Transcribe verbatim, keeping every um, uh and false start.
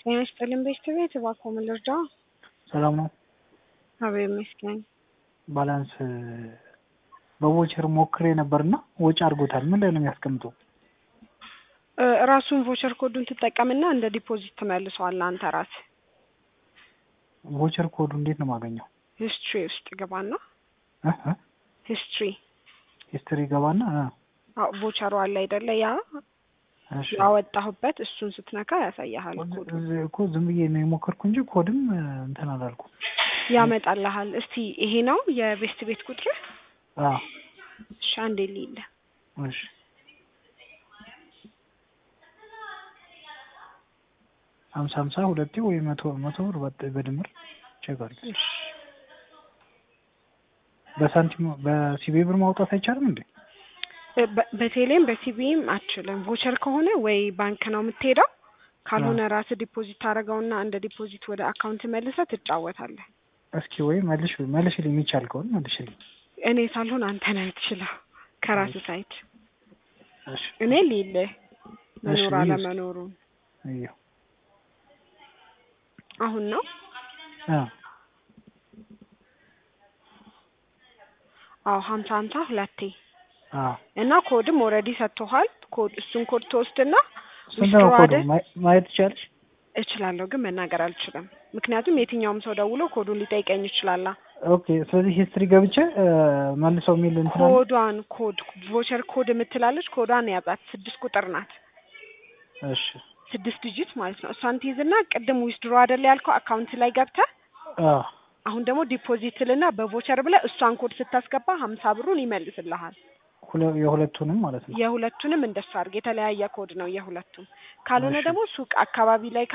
ጤና ይስጥልኝ ቤተሰቤት እባክዎ ምን ልርዳዎ? ሰላም ነው? እግዚአብሔር ይመስገን። ባላንስ በቮቸር ሞክሬ ነበርና ወጪ አድርጎታል። ምን ላይ ነው የሚያስቀምጠው? ራሱን ቮቸር ኮዱን ትጠቀምና እንደ ዲፖዚት ትመልሰዋለህ አንተ ራስህ። ቮቸር ኮዱ እንዴት ነው የማገኘው? ሂስትሪ ውስጥ ገባና እህ እህ ሂስትሪ ሂስትሪ ገባና አዎ ቮቸሩ አለ አይደለ ያ እሺ ያወጣሁበት እሱን ስትነካ ያሳያል ኮዱ። እኮ ዝም ብዬ ነው የሞከርኩ እንጂ ኮድም እንትን አላልኩም። ያመጣልሃል። እስቲ ይሄ ነው የቤስት ቤት ቁጥር? አዎ እሺ አንዴ ልይል። እሺ ሀምሳ ሀምሳ ሁለቴ ወይ መቶ መቶ ብር በድምር ቼክ አድርጊ። እሺ በሳንቲም በሲቢ ብር ማውጣት አይቻልም እንዴ? በቴሌም በሲቢም አትችልም። ቮቸር ከሆነ ወይ ባንክ ነው የምትሄደው፣ ካልሆነ ራስ ዲፖዚት ታደርገውና እንደ ዲፖዚት ወደ አካውንት መልሰህ ትጫወታለህ። እስኪ ወይ መልሽ መልሽልኝ የሚቻል ከሆነ መልሽልኝ። እኔ ሳልሆን አንተ ነህ የምትችለው ከራስ ሳይት። እሺ እኔ ሊል መኖር አለመኖሩን አዩ አሁን ነው አ አዎ ሀምሳ ሀምሳ ሁለቴ አ እና ኮድም ኦሬዲ ሰጥቷል። ኮድ እሱን ኮድ ተወስድና ስንት ኮድ ማየት ይቻላል? እችላለሁ ግን መናገር አልችልም። ምክንያቱም የትኛውም ሰው ደውሎ ኮዱን ሊጠይቀኝ ይችላል። ኦኬ ስለዚህ ሂስትሪ ገብቼ መልሰው ሚል እንትን ኮዷን ኮድ ቮቸር ኮድ የምትላለች ኮዷን ያዛት። ስድስት ቁጥር ናት። እሺ ስድስት ዲጂት ማለት ነው። እሷን ትይዝና ቅድም ዊዝድሮ አይደል ያልከው አካውንት ላይ ገብተህ አ አሁን ደግሞ ዲፖዚትልና በቮቸር ብለህ እሷን ኮድ ስታስገባ ሀምሳ ብሩን ይመልስልሃል። የሁለቱንም ማለት ነው። የሁለቱንም እንደሱ አድርግ። የተለያየ ኮድ ነው የሁለቱም። ካልሆነ ደግሞ ሱቅ አካባቢ ላይ